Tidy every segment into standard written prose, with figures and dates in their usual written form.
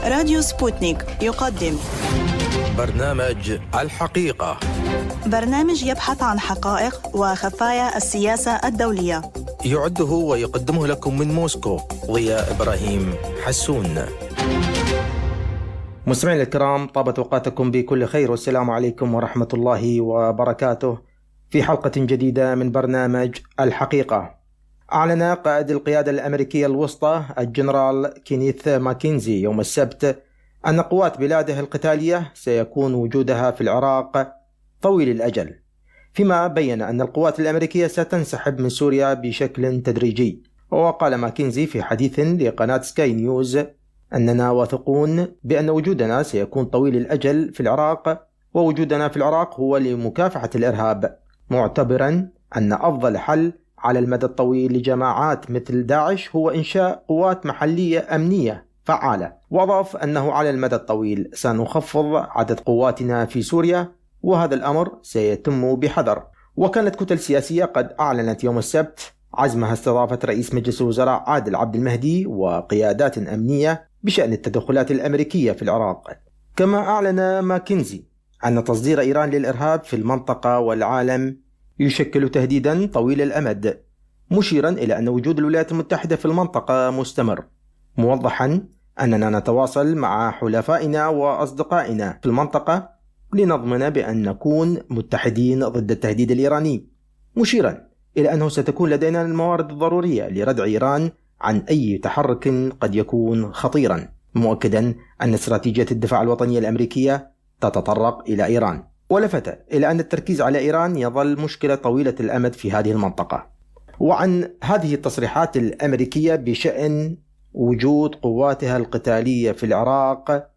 راديو سبوتنيك يقدم برنامج الحقيقة، برنامج يبحث عن حقائق وخفايا السياسة الدولية. يعده ويقدمه لكم من موسكو ضياء إبراهيم حسون. مستمعين الكرام، طابت أوقاتكم بكل خير، والسلام عليكم ورحمة الله وبركاته. في حلقة جديدة من برنامج الحقيقة، أعلن قائد القيادة الأمريكية الوسطى الجنرال كينيث ماكنزي يوم السبت أن قوات بلاده القتالية سيكون وجودها في العراق طويل الأجل، فيما بين أن القوات الأمريكية ستنسحب من سوريا بشكل تدريجي. وقال ماكنزي في حديث لقناة سكاي نيوز أننا واثقون بأن وجودنا سيكون طويل الأجل في العراق، ووجودنا في العراق هو لمكافحة الإرهاب، معتبرا أن أفضل حل على المدى الطويل لجماعات مثل داعش هو إنشاء قوات محلية أمنية فعالة. وأضاف أنه على المدى الطويل سنخفض عدد قواتنا في سوريا، وهذا الأمر سيتم بحذر. وكانت كتل سياسية قد أعلنت يوم السبت عزمها استضافة رئيس مجلس الوزراء عادل عبد المهدي وقيادات أمنية بشأن التدخلات الأمريكية في العراق. كما أعلن ماكنزي أن تصدير إيران للإرهاب في المنطقة والعالم يشكل تهديدا طويل الأمد، مشيرا إلى أن وجود الولايات المتحدة في المنطقة مستمر، موضحا أننا نتواصل مع حلفائنا وأصدقائنا في المنطقة لنضمن بأن نكون متحدين ضد التهديد الإيراني، مشيرا إلى أنه ستكون لدينا الموارد الضرورية لردع إيران عن أي تحرك قد يكون خطيرا، مؤكدا أن استراتيجية الدفاع الوطنية الأمريكية تتطرق إلى إيران. ولفت إلى أن التركيز على إيران يظل مشكلة طويلة الأمد في هذه المنطقة. وعن هذه التصريحات الأمريكية بشأن وجود قواتها القتالية في العراق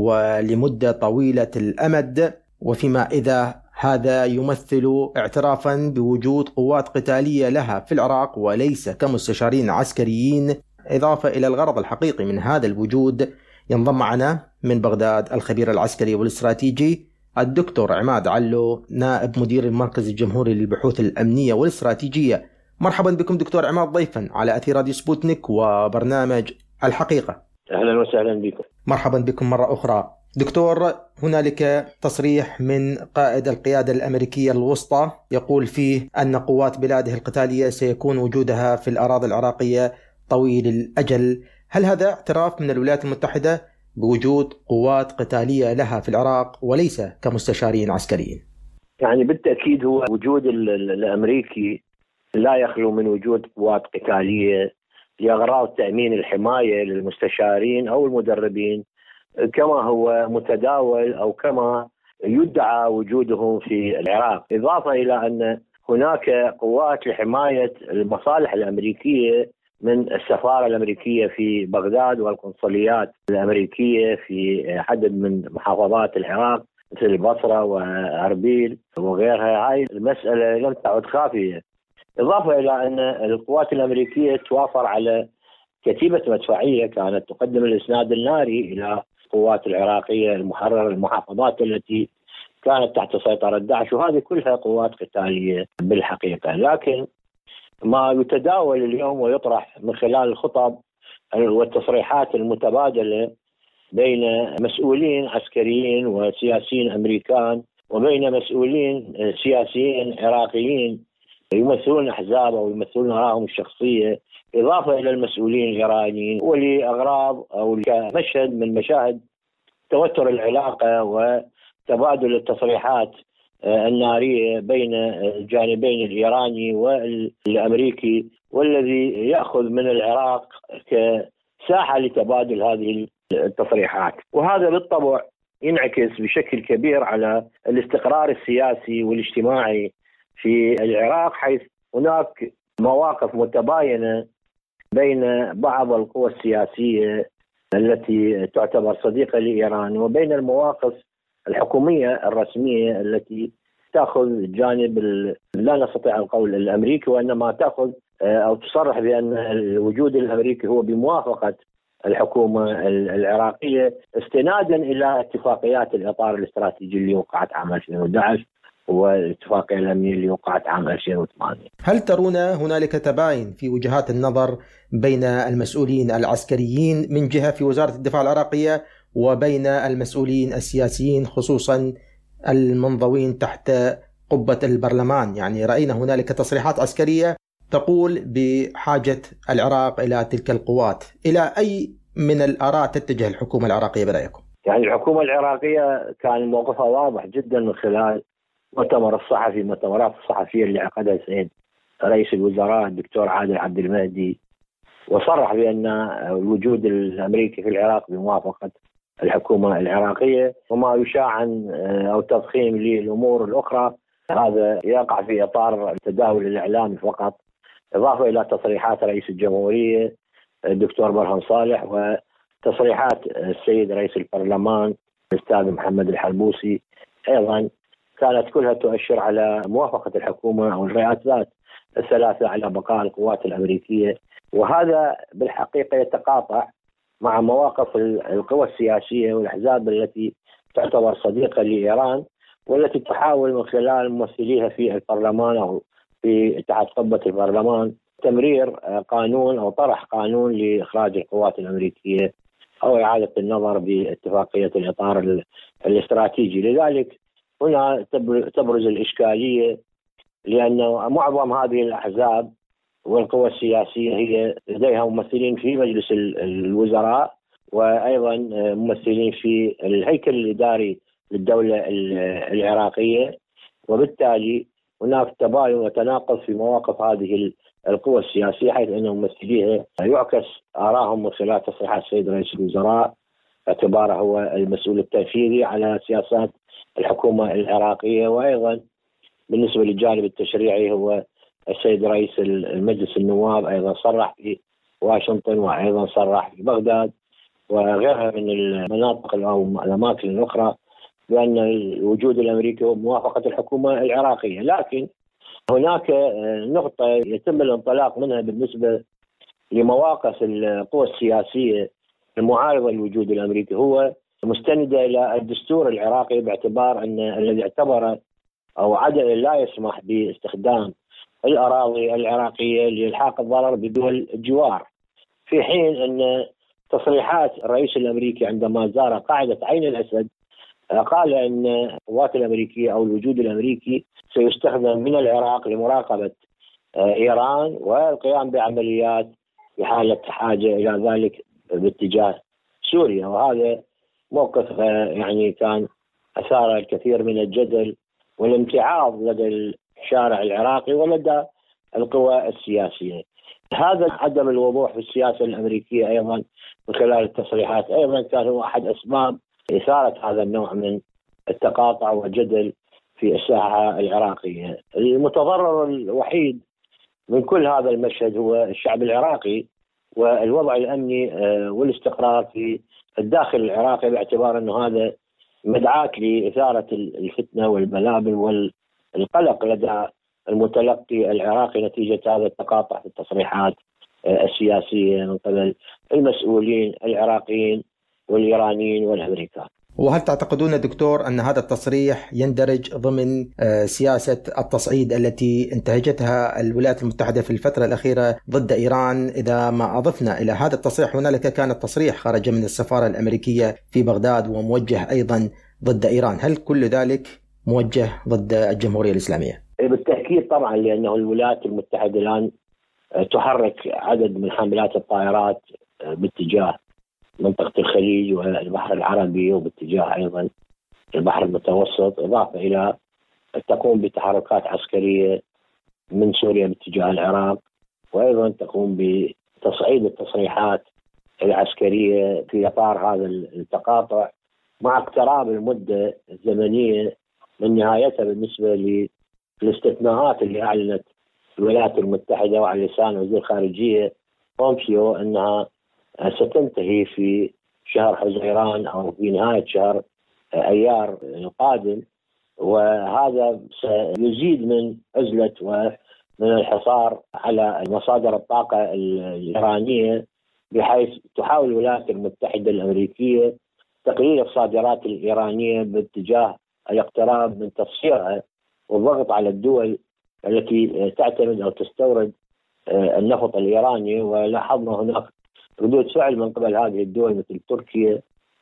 ولمدة طويلة الأمد، وفيما إذا هذا يمثل اعترافا بوجود قوات قتالية لها في العراق وليس كمستشارين عسكريين، إضافة إلى الغرض الحقيقي من هذا الوجود، ينضم معنا من بغداد الخبير العسكري والاستراتيجي الدكتور عماد علو، نائب مدير المركز الجمهوري للبحوث الأمنية والاستراتيجية. مرحبا بكم دكتور عماد ضيفا على أثير راديو سبوتنيك وبرنامج الحقيقة. أهلا وسهلا بكم. مرحبا بكم مرة أخرى. دكتور، هنالك تصريح من قائد القيادة الأمريكية الوسطى يقول فيه أن قوات بلاده القتالية سيكون وجودها في الأراضي العراقية طويل الأجل. هل هذا اعتراف من الولايات المتحدة بوجود قوات قتالية لها في العراق وليس كمستشارين عسكريين؟ يعني بالتأكيد هو وجود الأمريكي لا يخلو من وجود قوات قتالية لأغراض تأمين الحماية للمستشارين أو المدربين، كما هو متداول أو كما يدعى وجودهم في العراق، إضافة إلى أن هناك قوات لحماية المصالح الأمريكية من السفارة الأمريكية في بغداد والقنصليات الأمريكية في عدد من محافظات العراق مثل البصرة وأربيل وغيرها. هاي المسألة لم تعد خافية، إضافة إلى أن القوات الأمريكية توافر على كتيبة مدفعية كانت تقدم الإسناد الناري إلى القوات العراقية المحررة المحافظات التي كانت تحت سيطرة داعش، وهذه كلها قوات قتالية بالحقيقة. لكن ما يتداول اليوم ويطرح من خلال الخطب والتصريحات المتبادلة بين مسؤولين عسكريين وسياسيين أمريكان وبين مسؤولين سياسيين عراقيين يمثلون أحزاب أو يمثلون آرائهم الشخصية، إضافة إلى المسؤولين الإيرانيين، ولأغراض أو كمشهد من مشاهد توتر العلاقة وتبادل التصريحات النارية بين الجانبين الإيراني والأمريكي، والذي يأخذ من العراق كساحة لتبادل هذه التصريحات. وهذا بالطبع ينعكس بشكل كبير على الاستقرار السياسي والاجتماعي في العراق، حيث هناك مواقف متباينة بين بعض القوى السياسية التي تعتبر صديقة لإيران وبين المواقف الحكومية الرسمية التي تأخذ جانب لا نستطيع القول الأمريكي، وإنما تأخذ أو تصرح بأن الوجود الأمريكي هو بموافقة الحكومة العراقية استنادا إلى اتفاقيات الإطار الاستراتيجي اللي وقعت عام 2011 والاتفاقية الأمنية اللي وقعت عام 2008. هل ترون هنالك تباين في وجهات النظر بين المسؤولين العسكريين من جهة في وزارة الدفاع العراقية وبين المسؤولين السياسيين خصوصا المنضوين تحت قبة البرلمان. يعني رأينا هنالك تصريحات عسكرية تقول بحاجة العراق إلى تلك القوات. إلى أي من الآراء تتجه الحكومة العراقية برأيكم؟ يعني الحكومة العراقية كان موقفها واضح جدا من خلال مؤتمرات الصحفية اللي عقدها سعيد رئيس الوزراء الدكتور عادل عبد المهدي، وصرح بأن الوجود الأمريكي في العراق بموافقة الحكومة العراقية، وما يشاع عن أو تضخيم للأمور الأخرى هذا يقع في إطار التداول الإعلامي فقط، إضافة إلى تصريحات رئيس الجمهورية الدكتور برهان صالح وتصريحات السيد رئيس البرلمان الأستاذ محمد الحربوسي أيضا كانت كلها تؤشر على موافقة الحكومة أو الرئاسات الثلاثة على بقاء القوات الأمريكية. وهذا بالحقيقة يتقاطع مع مواقف القوى السياسية والأحزاب التي تعتبر صديقة لإيران، والتي تحاول من خلال ممثليها في البرلمان أو في تحت قبة البرلمان تمرير قانون أو طرح قانون لإخراج القوات الأمريكية أو إعادة النظر باتفاقية الإطار الاستراتيجي. لذلك هنا تبرز الإشكالية، لأن معظم هذه الأحزاب والقوى السياسية هي لديها ممثلين في مجلس الوزراء وأيضا ممثلين في الهيكل الإداري للدولة العراقية، وبالتالي هناك تباين وتناقض في مواقف هذه القوى السياسية، حيث أن ممثليها يعكس آراءهم من خلال تصريحات السيد رئيس الوزراء باعتباره هو المسؤول التنفيذي على سياسات الحكومة العراقية، وأيضا بالنسبة للجانب التشريعي هو السيد رئيس المجلس النواب أيضا صرح في واشنطن وأيضا صرح في بغداد وغيرها من المناطق أو الأماكن الأخرى بأن الوجود الأمريكي هو موافقة الحكومة العراقية. لكن هناك نقطة يتم الانطلاق منها بالنسبة لمواقف القوى السياسية المعارضة للوجود الأمريكي، هو مستندة إلى الدستور العراقي باعتبار أن الذي اعتبر أو عدل لا يسمح باستخدام الأراضي العراقية لإلحاق الضرر بدول الجوار، في حين أن تصريحات الرئيس الأمريكي عندما زار قاعدة عين الأسد قال أن القوات الأمريكية أو الوجود الأمريكي سيستخدم من العراق لمراقبة إيران والقيام بعمليات في حالة حاجة إلى ذلك باتجاه سوريا. وهذا موقف يعني كان أثار الكثير من الجدل والامتعاض لدى الشارع العراقي ولدى القوى السياسية. هذا عدم الوضوح في السياسة الأمريكية أيضا من خلال التصريحات أيضا كان هو أحد أسباب إثارة هذا النوع من التقاطع والجدل في الساحة العراقية. المتضرر الوحيد من كل هذا المشهد هو الشعب العراقي والوضع الأمني والاستقرار في الداخل العراقي، باعتبار أنه هذا مدعاة لإثارة الفتنة والبلابل والقلق لدى المتلقي العراقي نتيجة هذا التقاطع في التصريحات السياسية من قبل المسؤولين العراقيين والإيرانيين والأمريكان. وهل تعتقدون دكتور أن هذا التصريح يندرج ضمن سياسة التصعيد التي انتهجتها الولايات المتحدة في الفترة الأخيرة ضد إيران؟ إذا ما أضفنا إلى هذا التصريح هنالك كان التصريح خرج من السفارة الأمريكية في بغداد وموجه أيضا ضد إيران، هل كل ذلك موجه ضد الجمهورية الإسلامية؟ بالتأكيد طبعا، لأنه الولايات المتحدة الآن تحرك عدد من حاملات الطائرات باتجاه منطقة الخليج والبحر العربي وباتجاه أيضا البحر المتوسط، إضافة إلى تقوم بتحركات عسكرية من سوريا باتجاه العراق، وأيضا تقوم بتصعيد التصريحات العسكرية في إطار هذا التقاطع، مع اقتراب المدة الزمنية من نهايتها بالنسبة للاستثناءات اللي أعلنت الولايات المتحدة وعلى لسان وزير الخارجية بومبيو أنها ستنتهي في شهر حزيران أو في نهاية شهر أيار القادم، وهذا سيزيد من عزلة ومن الحصار على مصادر الطاقة الإيرانية، بحيث تحاول الولايات المتحدة الأمريكية تقليل الصادرات الإيرانية باتجاه الاقتراب من تصفيرها والضغط على الدول التي تعتمد أو تستورد النفط الإيراني. ولاحظنا هناك ردود فعل من قبل هذه الدول مثل تركيا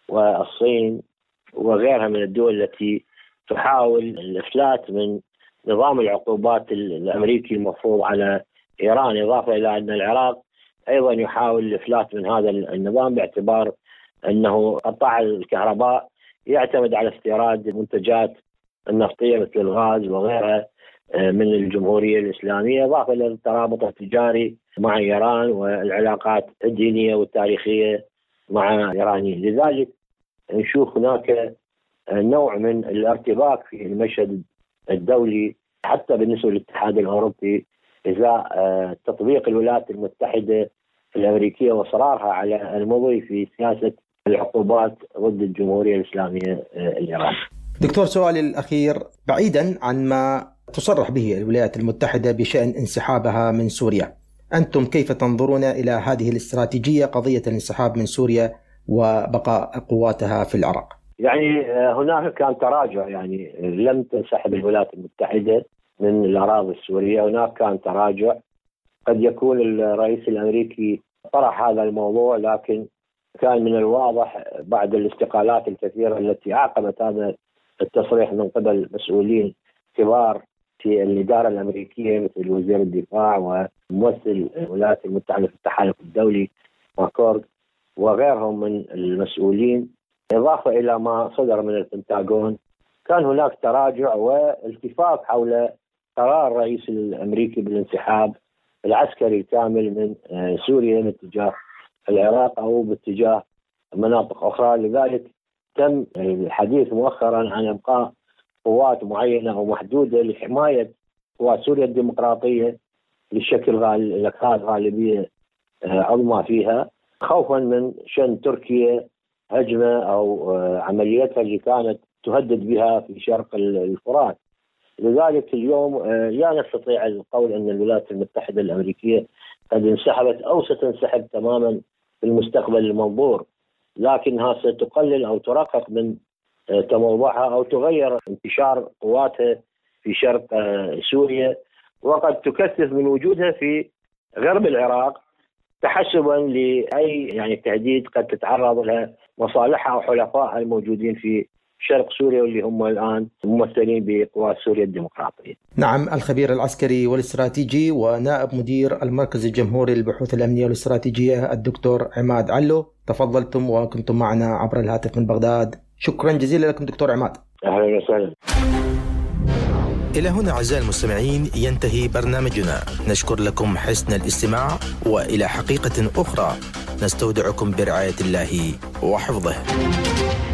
والصين وغيرها من الدول التي تحاول الإفلات من نظام العقوبات الأمريكي المفروض على إيران، إضافة إلى أن العراق أيضا يحاول الإفلات من هذا النظام باعتبار أنه قطاع الكهرباء يعتمد على استيراد المنتجات النفطية مثل الغاز وغيرها من الجمهورية الإسلامية، إضافة إلى الترابط التجاري مع إيران والعلاقات الدينية والتاريخية مع الإيرانيين. لذلك نشوف هناك نوع من الارتباك في المشهد الدولي حتى بالنسبة للاتحاد الأوروبي إزاء تطبيق الولايات المتحدة الأمريكية وإصرارها على المضي في سياسة العقوبات ضد الجمهورية الإسلامية الإيرانية. دكتور، سؤالي الأخير، بعيدا عن ما تصرح به الولايات المتحدة بشأن انسحابها من سوريا، أنتم كيف تنظرون إلى هذه الاستراتيجية، قضية الانسحاب من سوريا وبقاء قواتها في العراق؟ يعني هناك كان تراجع، يعني لم تنسحب الولايات المتحدة من الأراضي السورية، هناك كان تراجع. قد يكون الرئيس الأمريكي طرح هذا الموضوع، لكن كان من الواضح بعد الاستقالات الكثيرة التي عاقبت هذا التصريح من قبل مسؤولين كبار في الإدارة الأمريكية مثل وزير الدفاع وممثل الولايات المتحدة في التحالف الدولي ماكورد وغيرهم من المسؤولين، إضافة إلى ما صدر من البنتاغون، كان هناك تراجع والتفاف حول قرار الرئيس الأمريكي بالانسحاب العسكري الكامل من سوريا باتجاه العراق أو باتجاه مناطق أخرى. لذلك تم الحديث مؤخرا عن إبقاء قوات معينة أو محدودة لحماية قوات سوريا الديمقراطية لشكل غالبية عظمى فيها، خوفا من شن تركيا هجمة أو عملياتها اللي كانت تهدد بها في شرق الفرات. لذلك اليوم لا نستطيع القول أن الولايات المتحدة الأمريكية قد انسحبت أو ستنسحب تماما في المستقبل المنظور، لكنها ستقلل أو ترقق من تموضعها أو تغير انتشار قواتها في شرق سوريا، وقد تكثف من وجودها في غرب العراق تحسبا لأي يعني تهديد قد تتعرض لها مصالحها أو حلفائها الموجودين في شرق سوريا واللي هم الآن ممثلين بقوات سوريا الديمقراطية. نعم، الخبير العسكري والاستراتيجي ونائب مدير المركز الجمهوري للبحوث الأمنية والاستراتيجية الدكتور عماد علو، تفضلتم وكنتم معنا عبر الهاتف من بغداد. شكرا جزيلا لكم دكتور عماد. أهلا وسهلا. إلى هنا أعزائي المستمعين ينتهي برنامجنا، نشكر لكم حسن الاستماع، وإلى حقيقة أخرى نستودعكم برعاية الله وحفظه.